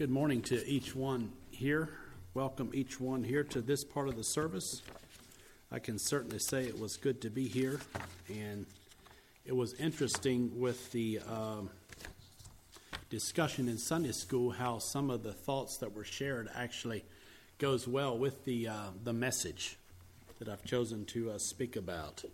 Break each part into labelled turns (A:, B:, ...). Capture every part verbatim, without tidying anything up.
A: Good morning to each one here. Welcome each one here to this part of the service. I can certainly say it was good to be here, and it was interesting with the um, discussion in Sunday school how some of the thoughts that were shared actually goes well with the uh, the message that I've chosen to uh, speak about,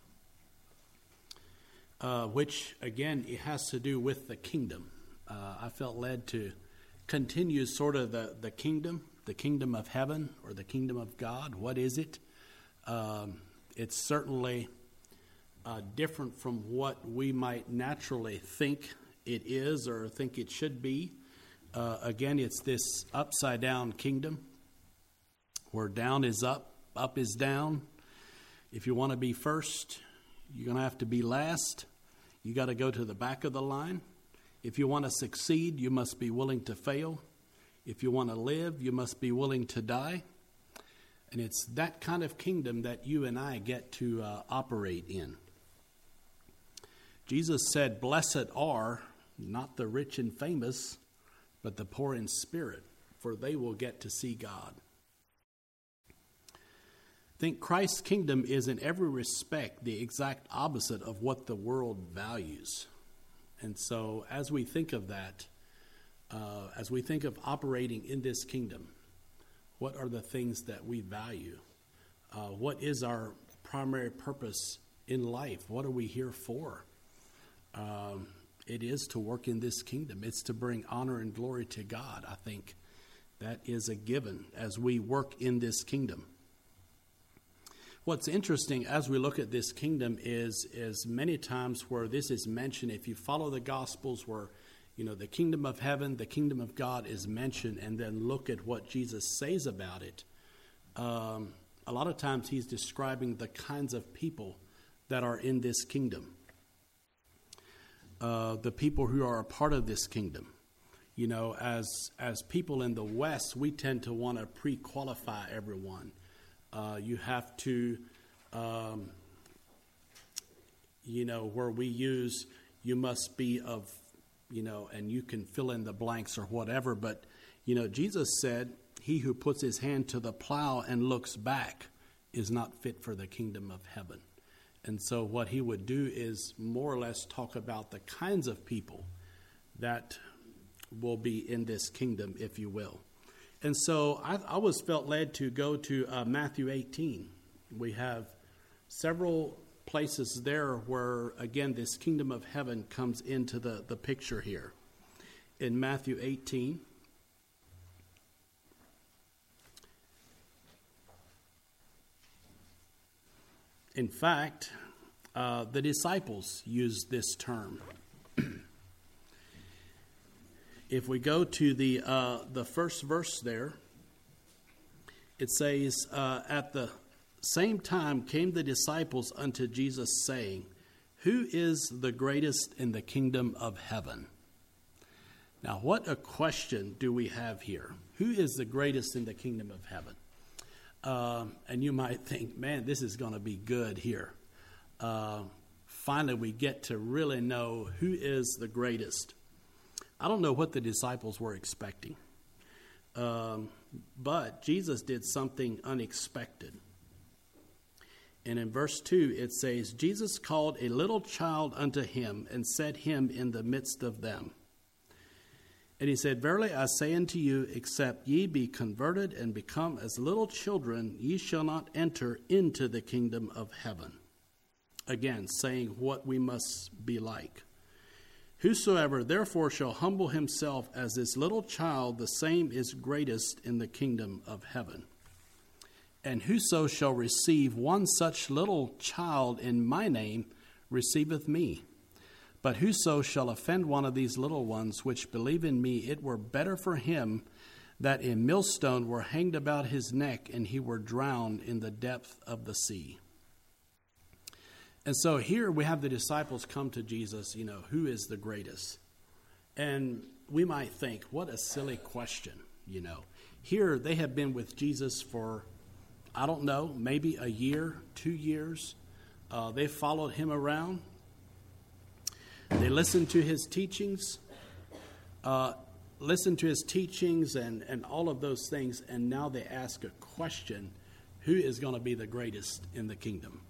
A: uh, which again it has to do with the kingdom. Uh, I felt led to continue sort of the, the kingdom, the kingdom of heaven or the kingdom of God. What is it? Um, it's certainly uh, different from what we might naturally think it is or think it should be. Uh, again, it's this upside down kingdom where down is up, up is down. If you want to be first, you're going to have to be last. You got to go to the back of the line. If you want to succeed, you must be willing to fail. If you want to live, you must be willing to die. And it's that kind of kingdom that you and I get to uh, operate in. Jesus said, "Blessed are not the rich and famous, but the poor in spirit, for they will get to see God." I think Christ's kingdom is in every respect the exact opposite of what the world values. And so as we think of that, uh, as we think of operating in this kingdom, what are the things that we value? Uh, what is our primary purpose in life? What are we here for? Um, it is to work in this kingdom. It's to bring honor and glory to God. I think that is a given as we work in this kingdom. What's interesting as we look at this kingdom is, is many times where this is mentioned, if you follow the Gospels where, you know, the kingdom of heaven, the kingdom of God is mentioned, and then look at what Jesus says about it, um, a lot of times he's describing the kinds of people that are in this kingdom, uh, the people who are a part of this kingdom. You know, as as people in the West, we tend to want to pre-qualify everyone. Uh, you have to, um, you know, where we use, you must be of, you know, and you can fill in the blanks or whatever. But, you know, Jesus said, "He who puts his hand to the plow and looks back is not fit for the kingdom of heaven." And so what he would do is more or less talk about the kinds of people that will be in this kingdom, if you will. And so I, I was felt led to go to uh, Matthew eighteen. We have several places there where, again, this kingdom of heaven comes into the, the picture here. In Matthew eighteen, in fact, uh, the disciples use this term. If we go to the uh, the first verse there, it says, uh, "At the same time came the disciples unto Jesus, saying, Who is the greatest in the kingdom of heaven?" Now, what a question do we have here? Who is the greatest in the kingdom of heaven? Um, and you might think, man, this is going to be good here. Uh, finally, we get to really know who is the greatest. I don't know what the disciples were expecting, um, but Jesus did something unexpected. And in verse two, it says, "Jesus called a little child unto him and set him in the midst of them. And he said, Verily I say unto you, except ye be converted and become as little children, ye shall not enter into the kingdom of heaven." Again, saying what we must be like. "Whosoever therefore shall humble himself as this little child, the same is greatest in the kingdom of heaven. And whoso shall receive one such little child in my name receiveth me. But whoso shall offend one of these little ones which believe in me, it were better for him that a millstone were hanged about his neck and he were drowned in the depth of the sea." And so here we have the disciples come to Jesus, you know, who is the greatest? And we might think, what a silly question, you know. Here they have been with Jesus for, I don't know, maybe a year, two years. Uh, they followed him around. They listened to his teachings. Uh, listen to his teachings and, and all of those things, and now they ask a question, who is going to be the greatest in the kingdom?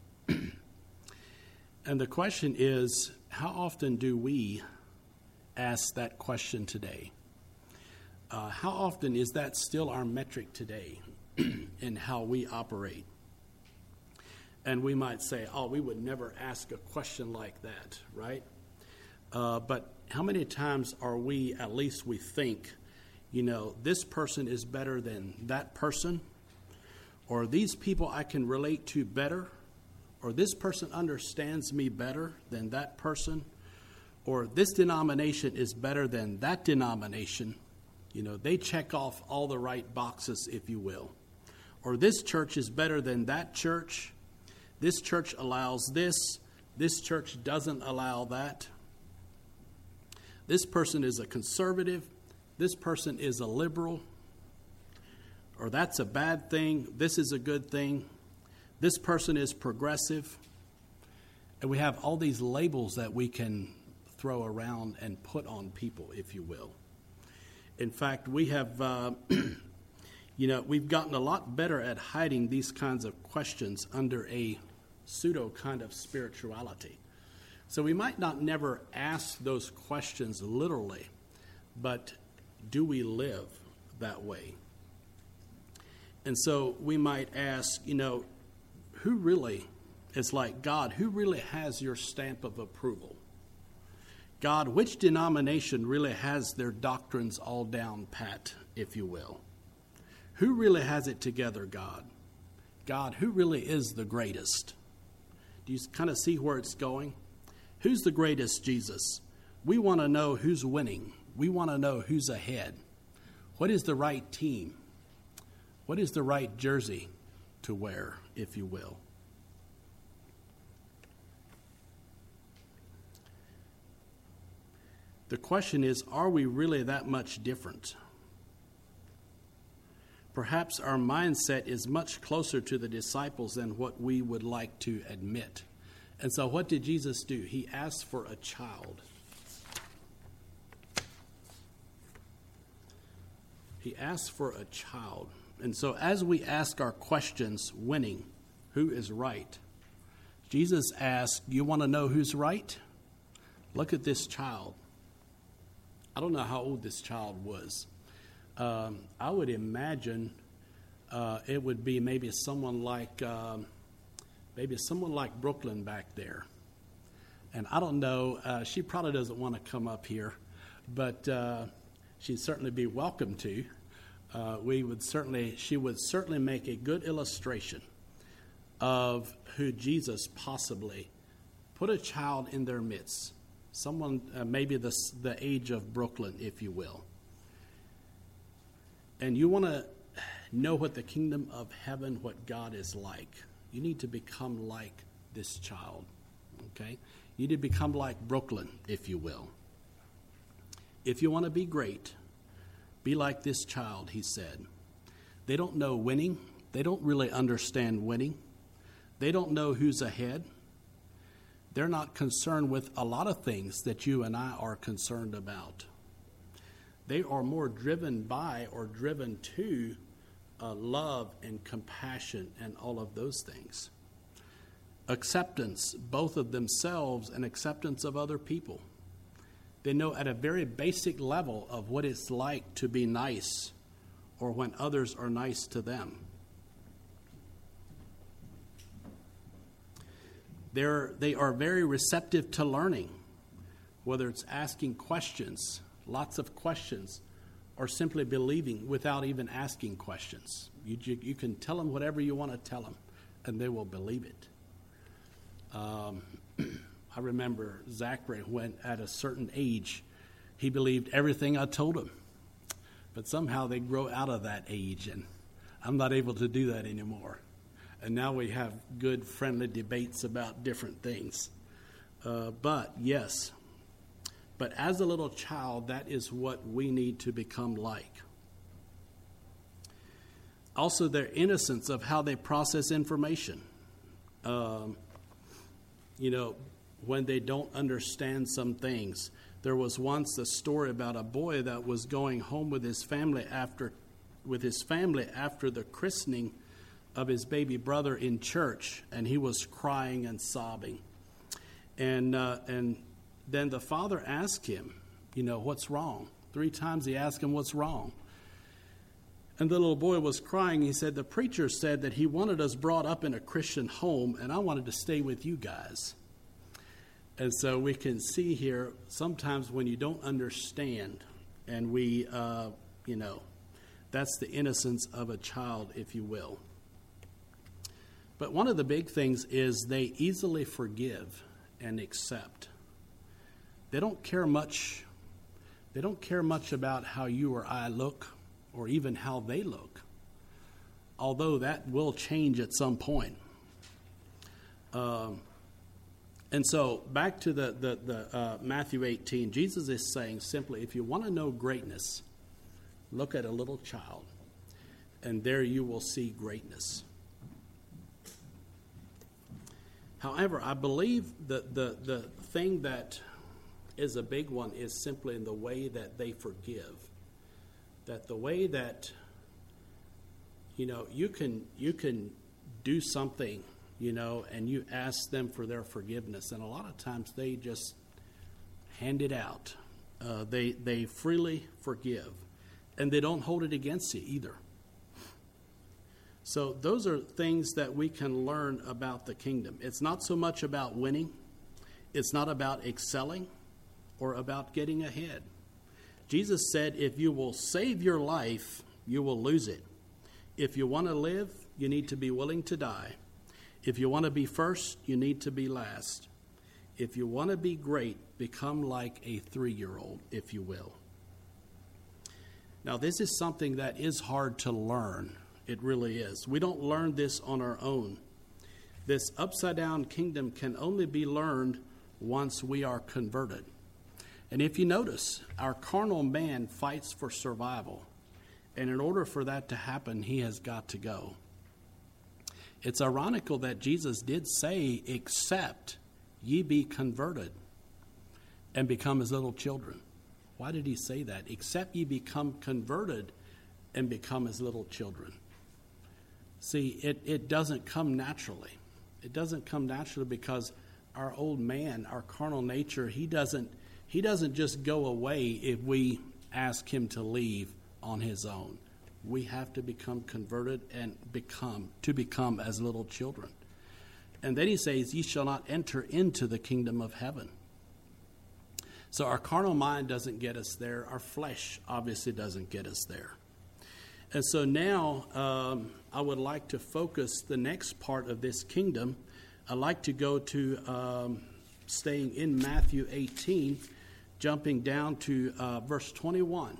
A: And the question is, how often do we ask that question today? Uh, how often is that still our metric today in how we operate? And we might say, oh, we would never ask a question like that, right? Uh, but how many times are we, at least we think, you know, this person is better than that person, or these people I can relate to better, or this person understands me better than that person, or this denomination is better than that denomination. You know, they check off all the right boxes, if you will. Or this church is better than that church. This church allows this. This church doesn't allow that. This person is a conservative. This person is a liberal. Or that's a bad thing. This is a good thing. This person is progressive. And we have all these labels that we can throw around and put on people, if you will. In fact, we have, uh, you know, we've gotten a lot better at hiding these kinds of questions under a pseudo kind of spirituality. So we might not never ask those questions literally, but do we live that way? And so we might ask, you know, who really is like God? Who really has your stamp of approval? God, which denomination really has their doctrines all down pat, if you will? Who really has it together, God? God, who really is the greatest? Do you kind of see where it's going? Who's the greatest, Jesus? We want to know who's winning. We want to know who's ahead. What is the right team? What is the right jersey to wear, if you will? The question is, are we really that much different? Perhaps our mindset is much closer to the disciples than what we would like to admit. And so what did Jesus do? He asked for a child. He asked for a child. And so as we ask our questions, winning, who is right? Jesus asked, you want to know who's right? Look at this child. I don't know how old this child was. Um, I would imagine uh, it would be maybe someone like um, maybe someone like Brooklyn back there. And I don't know. Uh, she probably doesn't want to come up here, but uh, she'd certainly be welcome to. Uh, we would certainly. She would certainly make a good illustration of who Jesus possibly put a child in their midst. Someone, uh, maybe the, the age of Brooklyn, if you will. And you want to know what the kingdom of heaven, what God is like. You need to become like this child, okay? You need to become like Brooklyn, if you will. If you want to be great, be like this child, he said. They don't know winning. They don't really understand winning. They don't know who's ahead. They're not concerned with a lot of things that you and I are concerned about. They are more driven by or driven to uh, love and compassion and all of those things. Acceptance, both of themselves and acceptance of other people. They know at a very basic level of what it's like to be nice or when others are nice to them. They're, they are very receptive to learning, whether it's asking questions, lots of questions, or simply believing without even asking questions. You, you, you can tell them whatever you want to tell them, and they will believe it. Um, I remember Zachary, when at a certain age, he believed everything I told him. But somehow they grow out of that age, and I'm not able to do that anymore. And now we have good, friendly debates about different things. Uh, but, yes, but as a little child, that is what we need to become like. Also, their innocence of how they process information. Um, you know, when they don't understand some things, There was once a story about a boy that was going home with his family after, with his family after the christening of his baby brother in church, and he was crying and sobbing. And uh, and then the father asked him, you know, what's wrong? Three times he asked him, what's wrong? And the little boy was crying. He said, the preacher said that he wanted us brought up in a Christian home, and I wanted to stay with you guys. And so we can see here, sometimes when you don't understand, and we, uh, you know, that's the innocence of a child, if you will. But one of the big things is they easily forgive and accept. They don't care much. They don't care much about how you or I look, or even how they look, although that will change at some point. Um, and so back to the, the, the uh, Matthew eighteen, Jesus is saying simply, if you want to know greatness, look at a little child, and there you will see greatness. However, I believe that the, the thing that is a big one is simply in the way that they forgive. That the way that, you know, you can you can do something, you know, and you ask them for their forgiveness, and a lot of times they just hand it out. Uh, they they freely forgive, and they don't hold it against you either. So those are things that we can learn about the kingdom. It's not so much about winning. It's not about excelling or about getting ahead. Jesus said, if you will save your life, you will lose it. If you want to live, you need to be willing to die. If you want to be first, you need to be last. If you want to be great, become like a three-year-old, if you will. Now, this is something that is hard to learn. It really is. We don't learn this on our own. This upside-down kingdom can only be learned once we are converted. And if you notice, our carnal man fights for survival. And in order for that to happen, he has got to go. It's ironical that Jesus did say, except ye be converted and become as little children. Why did he say that? Except ye become converted and become as little children. See, it, it doesn't come naturally. It doesn't come naturally because our old man, our carnal nature, he doesn't He doesn't just go away if we ask him to leave on his own. We have to become converted and become, to become as little children. And then he says, ye shall not enter into the kingdom of heaven. So our carnal mind doesn't get us there. Our flesh obviously doesn't get us there. And so now um, I would like to focus the next part of this kingdom. I'd like to go to um, staying in Matthew eighteen, jumping down to uh, verse twenty-one.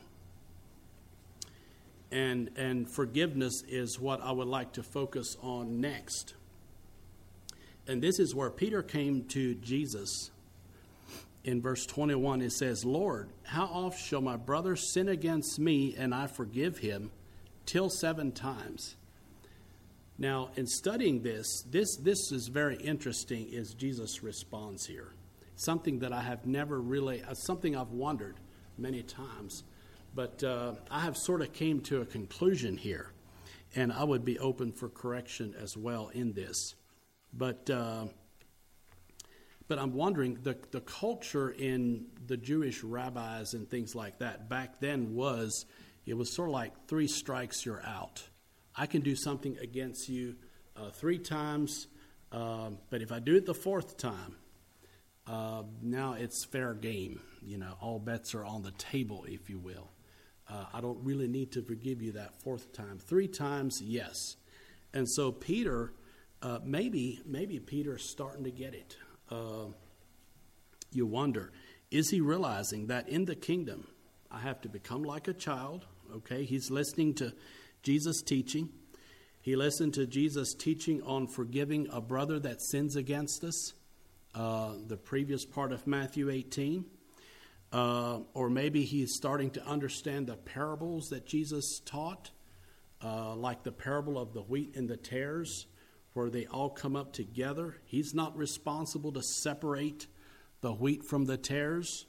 A: And, and forgiveness is what I would like to focus on next. And this is where Peter came to Jesus. In verse twenty-one, it says, Lord, how oft shall my brother sin against me and I forgive him? Till seven times. Now, in studying this, this, this is very interesting, is Jesus' response here. Something that I have never really, uh, something I've wondered many times. But uh, I have sort of came to a conclusion here. And I would be open for correction as well in this. But uh, but I'm wondering, the, the culture in the Jewish rabbis and things like that back then was, it was sort of like three strikes, you're out. I can do something against you uh, three times, uh, but if I do it the fourth time, uh, now it's fair game. You know, all bets are on the table, if you will. Uh, I don't really need to forgive you that fourth time. Three times, yes. And so Peter, uh, maybe maybe Peter's starting to get it. Uh, you wonder, is he realizing that in the kingdom, I have to become like a child? Okay, he's listening to Jesus' teaching. He listened to Jesus' teaching on forgiving a brother that sins against us, uh, the previous part of Matthew eighteen. Uh, or maybe he's starting to understand the parables that Jesus taught, uh, like the parable of the wheat and the tares, where they all come up together. He's not responsible to separate the wheat from the tares.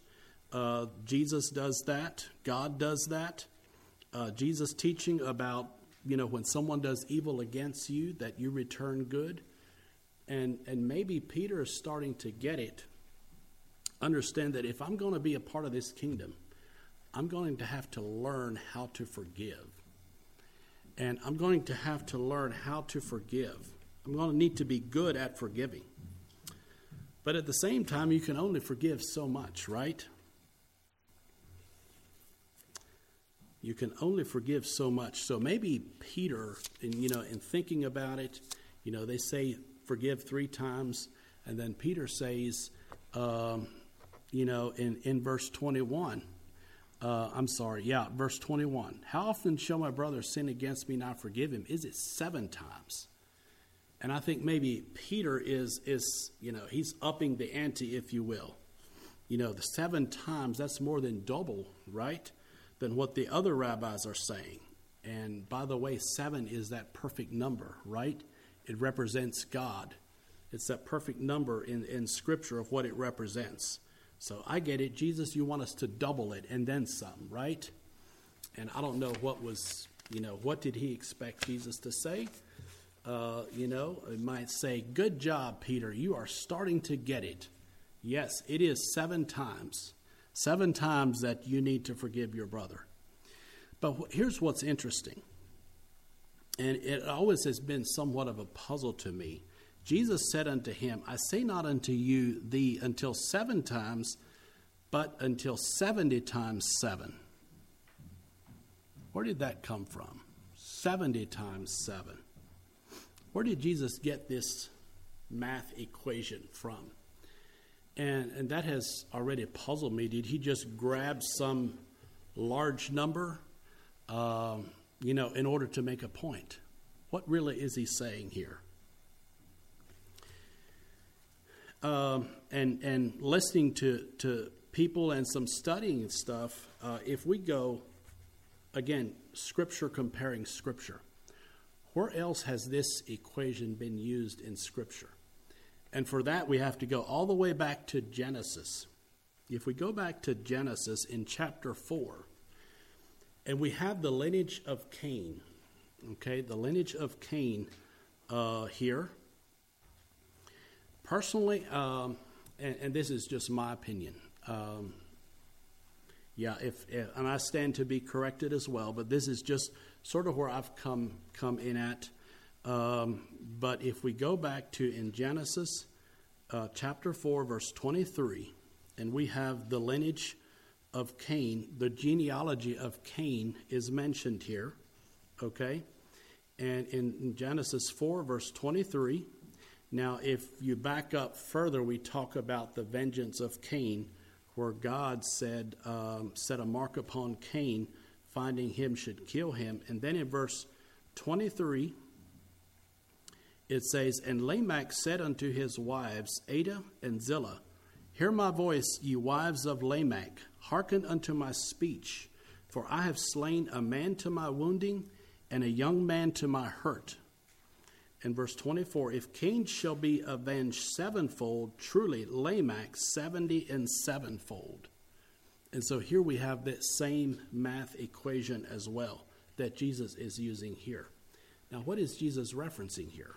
A: Uh, Jesus does that. God does that. Uh, Jesus teaching about, you know, when someone does evil against you, that you return good. And and maybe Peter is starting to get it. Understand that if I'm going to be a part of this kingdom, I'm going to have to learn how to forgive. And I'm going to have to learn how to forgive. I'm going to need to be good at forgiving. But at the same time, you can only forgive so much, right? You can only forgive so much. So maybe Peter, in, you know, in thinking about it, you know, they say forgive three times. And then Peter says, um, you know, in, in verse twenty-one, uh, I'm sorry, yeah, verse twenty-one. How often shall my brother sin against me and I forgive him? Is it seven times? And I think maybe Peter is, is, you know, he's upping the ante, if you will. You know, the seven times, that's more than double, right, than what the other rabbis are saying. And by the way, seven is that perfect number, right? It represents God. It's that perfect number in, in Scripture of what it represents. So I get it. Jesus, you want us to double it and then some, right? And I don't know what was, you know, what did he expect Jesus to say? Uh, you know, it might say, good job, Peter. You are starting to get it. Yes, it is seven times. Seven times that you need to forgive your brother. But wh- here's what's interesting. And it always has been somewhat of a puzzle to me. Jesus said unto him, I say not unto you thee until seven times, but until seventy times seven. Where did that come from? Seventy times seven. Where did Jesus get this math equation from? And, and that has already puzzled me. Did he just grab some large number, um, you know, in order to make a point? What really is he saying here? Um, and and listening to, to people and some studying stuff, uh, if we go, again, Scripture comparing Scripture, where else has this equation been used in Scripture? And for that, we have to go all the way back to Genesis. If we go back to Genesis in chapter four, and we have the lineage of Cain, okay, the lineage of Cain uh, here. Personally, um, and, and this is just my opinion, um, yeah, if, if and I stand to be corrected as well, but this is just sort of where I've come come in at. Um, but if we go back to in Genesis uh, chapter four, verse twenty-three, and we have the lineage of Cain, the genealogy of Cain is mentioned here, okay? And in, in Genesis four, verse twenty-three, now if you back up further, we talk about the vengeance of Cain, where God said, um, set a mark upon Cain, finding him should kill him. And then in verse twenty-three, it says, and Lamech said unto his wives, Adah and Zillah, hear my voice, ye wives of Lamech, hearken unto my speech, for I have slain a man to my wounding, and a young man to my hurt. In verse twenty-four, if Cain shall be avenged sevenfold, truly Lamech seventy and sevenfold. And so here we have that same math equation as well that Jesus is using here. Now, what is Jesus referencing here?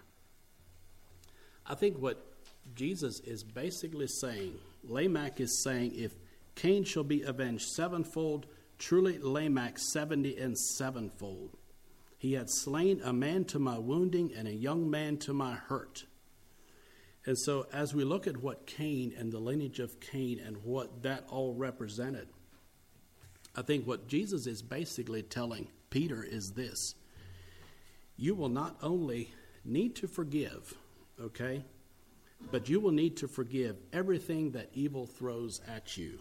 A: I think what Jesus is basically saying, Lamech is saying, if Cain shall be avenged sevenfold, truly Lamech seventy and sevenfold. He had slain a man to my wounding and a young man to my hurt. And so as we look at what Cain and the lineage of Cain and what that all represented, I think what Jesus is basically telling Peter is this. You will not only need to forgive, okay, but you will need to forgive everything that evil throws at you.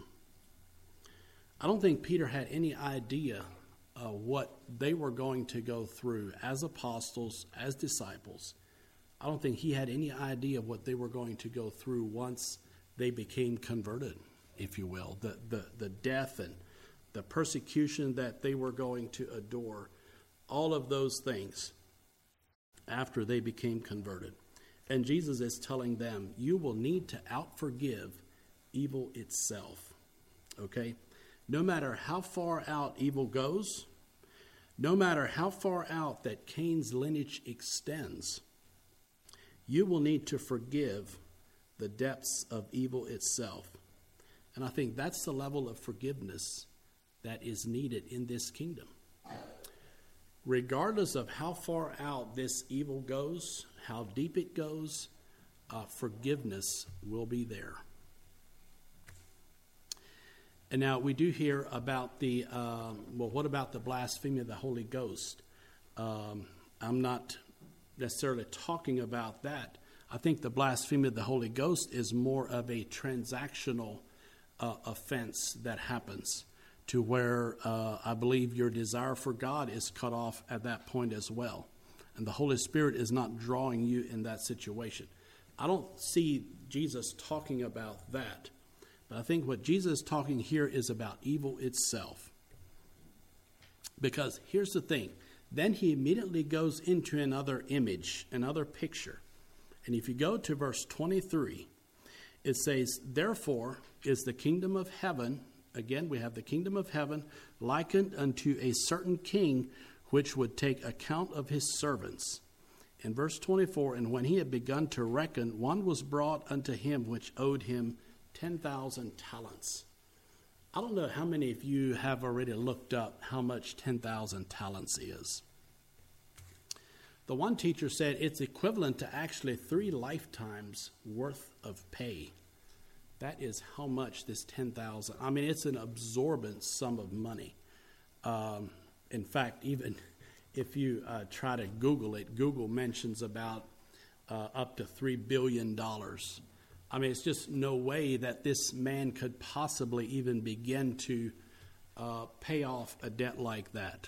A: I don't think Peter had any idea Uh, what they were going to go through as apostles, as disciples. I don't think he had any idea of what they were going to go through once they became converted, if you will. The, the, the death and the persecution that they were going to endure, all of those things after they became converted. And Jesus is telling them, you will need to out-forgive evil itself. Okay? No matter how far out evil goes, no matter how far out that Cain's lineage extends, you will need to forgive the depths of evil itself. And I think that's the level of forgiveness that is needed in this kingdom. Regardless of how far out this evil goes, how deep it goes, uh, forgiveness will be there. And now we do hear about the, um, well, what about the blasphemy of the Holy Ghost? Um, I'm not necessarily talking about that. I think the blasphemy of the Holy Ghost is more of a transactional uh, offense that happens to where uh, I believe your desire for God is cut off at that point as well. And the Holy Spirit is not drawing you in that situation. I don't see Jesus talking about that. But I think what Jesus is talking here is about evil itself. Because here's the thing. Then he immediately goes into another image, another picture. And if you go to verse twenty-three, it says, "Therefore is the kingdom of heaven," again, we have the kingdom of heaven, "likened unto a certain king, which would take account of his servants." In verse twenty-four, "And when he had begun to reckon, one was brought unto him which owed him ten thousand talents. I don't know how many of you have already looked up how much ten thousand talents is. The one teacher said it's equivalent to actually three lifetimes worth of pay. That is how much this ten thousand, I mean, it's an absorbent sum of money. Um, in fact, even if you uh, try to Google it, Google mentions about uh, up to three billion dollars. I mean, it's just no way that this man could possibly even begin to uh, pay off a debt like that.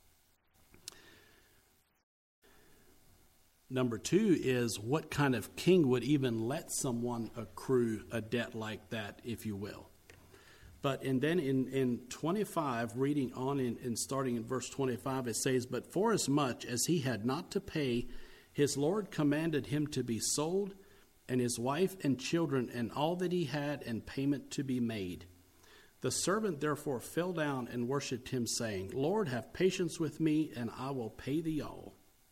A: Number two is, what kind of king would even let someone accrue a debt like that, if you will? But and then in, in twenty-five, reading on in, in starting in verse twenty-five, it says, "But forasmuch as he had not to pay, his Lord commanded him to be sold, and his wife and children and all that he had, and payment to be made. The servant therefore fell down and worshipped him, saying, Lord, have patience with me, and I will pay thee all."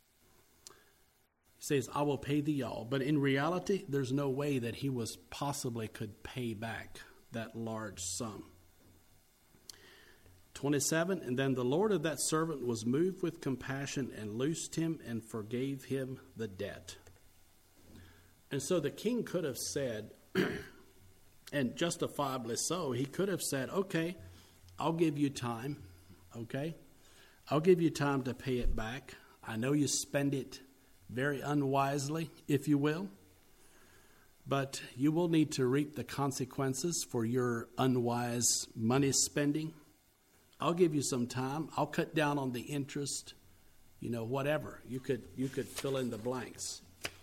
A: He says, "I will pay thee all." But in reality, there's no way that he was possibly could pay back that large sum. twenty-seven, "And then the Lord of that servant was moved with compassion and loosed him and forgave him the debt." And so the king could have said, and justifiably so, he could have said, "Okay, I'll give you time, okay? I'll give you time to pay it back. I know you spend it very unwisely, if you will, but you will need to reap the consequences for your unwise money spending. I'll give you some time. I'll cut down on the interest, you know, whatever. You could, you could fill in the blanks."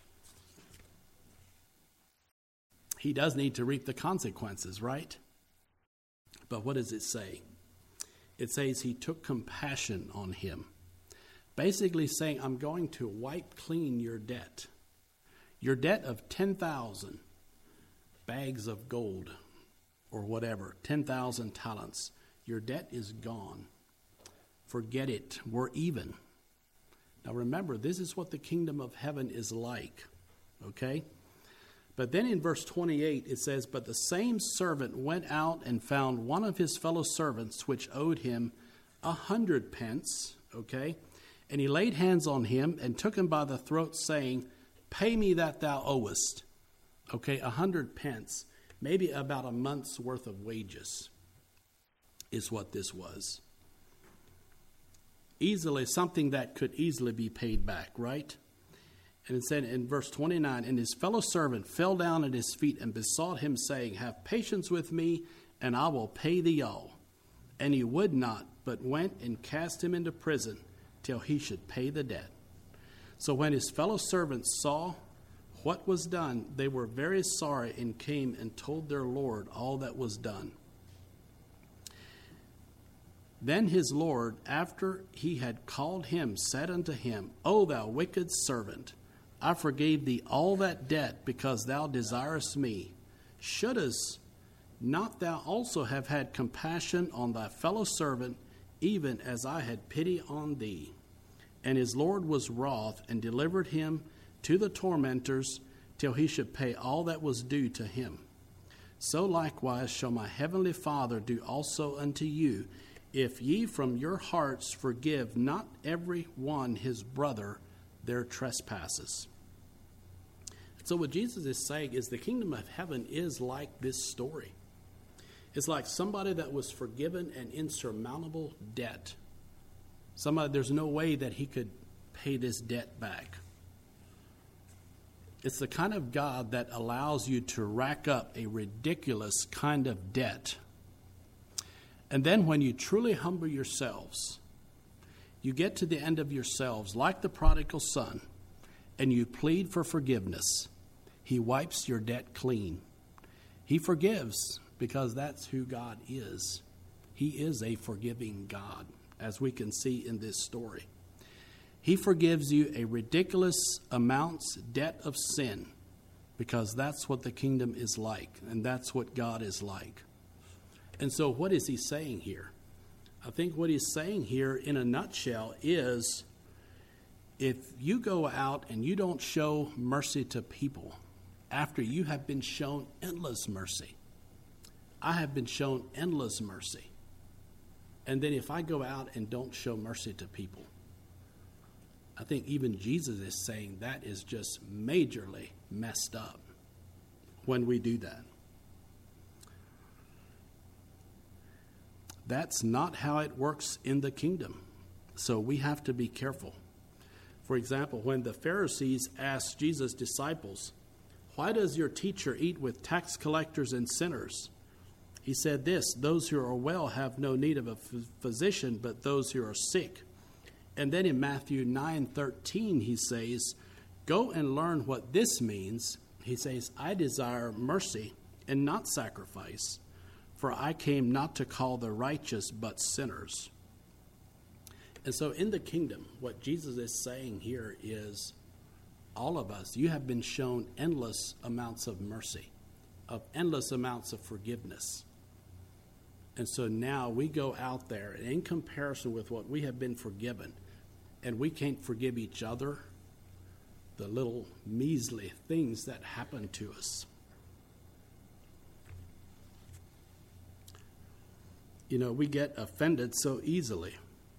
A: He does need to reap the consequences, right? But what does it say? It says he took compassion on him. Basically saying, I'm going to wipe clean your debt. Your debt of ten thousand bags of gold or whatever, ten thousand talents. Your debt is gone. Forget it. We're even. Now remember, this is what the kingdom of heaven is like, okay? But then in verse twenty-eight, it says, "But the same servant went out and found one of his fellow servants, which owed him a hundred pence," okay? "And he laid hands on him and took him by the throat, saying, Pay me that thou owest." Okay, a hundred pence, maybe about a month's worth of wages is what this was. Easily, something that could easily be paid back, right? And it said in verse twenty-nine, "And his fellow servant fell down at his feet and besought him, saying, Have patience with me, and I will pay thee all. And he would not, but went and cast him into prison till he should pay the debt. So when his fellow servants saw what was done, they were very sorry, and came and told their Lord all that was done. Then his Lord, after he had called him, said unto him, O thou wicked servant, I forgave thee all that debt, because thou desirest me. Shouldest not thou also have had compassion on thy fellow servant, even as I had pity on thee? And his Lord was wroth, and delivered him to the tormentors, till he should pay all that was due to him. So likewise shall my heavenly Father do also unto you, if ye from your hearts forgive not every one his brother their trespasses. So what Jesus is saying is the kingdom of heaven is like this story. It's like somebody that was forgiven an insurmountable debt. Somebody, there's no way that he could pay this debt back. It's the kind of God that allows you to rack up a ridiculous kind of debt. And then when you truly humble yourselves, you get to the end of yourselves like the prodigal son, and you plead for forgiveness. He wipes your debt clean. He forgives because that's who God is. He is a forgiving God, as we can see in this story. He forgives you a ridiculous amount's debt of sin, because that's what the kingdom is like, and that's what God is like. And so what is he saying here? I think what he's saying here in a nutshell is, if you go out and you don't show mercy to people after you have been shown endless mercy, I have been shown endless mercy. And then if I go out and don't show mercy to people, I think even Jesus is saying that is just majorly messed up when we do that. That's not how it works in the kingdom. So we have to be careful. For example, when the Pharisees asked Jesus' disciples, "Why does your teacher eat with tax collectors and sinners?" He said this, "Those who are well have no need of a physician, but those who are sick." And then in Matthew nine thirteen, he says, "Go and learn what this means." He says, "I desire mercy and not sacrifice, for I came not to call the righteous but sinners." And so in the kingdom, what Jesus is saying here is, all of us, you have been shown endless amounts of mercy, of endless amounts of forgiveness. And so now we go out there, and in comparison with what we have been forgiven, and we can't forgive each other, the little measly things that happen to us. You know, we get offended so easily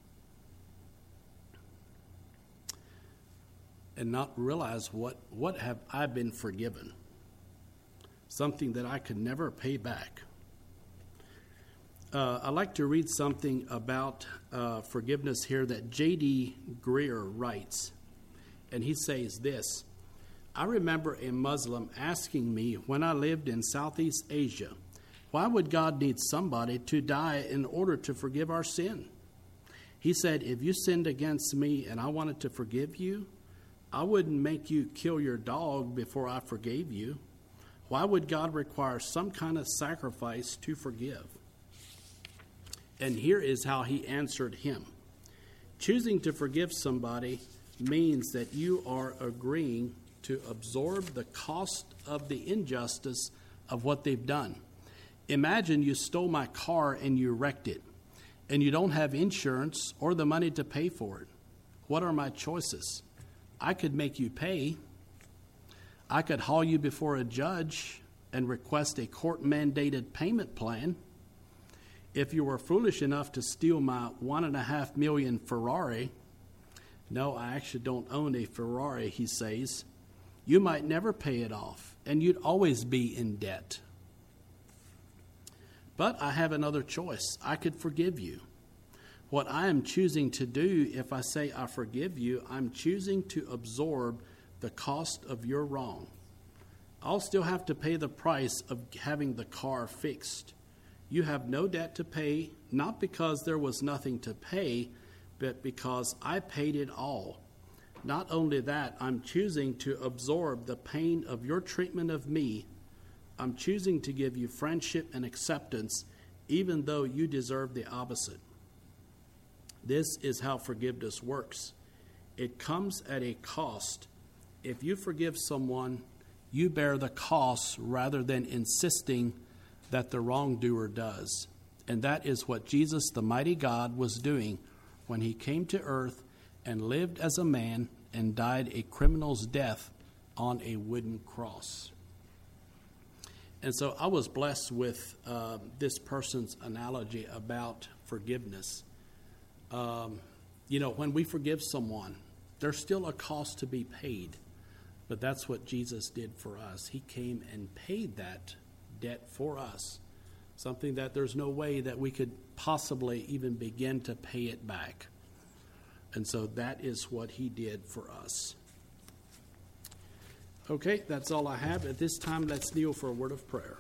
A: and not realize what, what have I been forgiven? Something that I could never pay back. Uh, I'd like to read something about uh, forgiveness here that J D Greer writes. And he says this: "I remember a Muslim asking me when I lived in Southeast Asia, why would God need somebody to die in order to forgive our sin? He said, if you sinned against me and I wanted to forgive you, I wouldn't make you kill your dog before I forgave you. Why would God require some kind of sacrifice to forgive?" And here is how he answered him. Choosing to forgive somebody means that you are agreeing to absorb the cost of the injustice of what they've done. Imagine you stole my car and you wrecked it, and you don't have insurance or the money to pay for it. What are my choices? I could make you pay. I could haul you before a judge and request a court-mandated payment plan. If you were foolish enough to steal my one and a half million Ferrari, no, I actually don't own a Ferrari, he says, you might never pay it off, and you'd always be in debt. But I have another choice. I could forgive you. What I am choosing to do, if I say I forgive you, I'm choosing to absorb the cost of your wrong. I'll still have to pay the price of having the car fixed. You have no debt to pay, not because there was nothing to pay, but because I paid it all. Not only that, I'm choosing to absorb the pain of your treatment of me. I'm choosing to give you friendship and acceptance, even though you deserve the opposite. This is how forgiveness works. It comes at a cost. If you forgive someone, you bear the cost rather than insisting that the wrongdoer does. And that is what Jesus, the mighty God, was doing when he came to earth and lived as a man and died a criminal's death on a wooden cross. And so I was blessed with uh, this person's analogy about forgiveness. Um, you know, when we forgive someone, there's still a cost to be paid. But that's what Jesus did for us. He came and paid that debt for us. Something that there's no way that we could possibly even begin to pay it back. And so that is what he did for us. Okay, that's all I have. At this time, let's kneel for a word of prayer.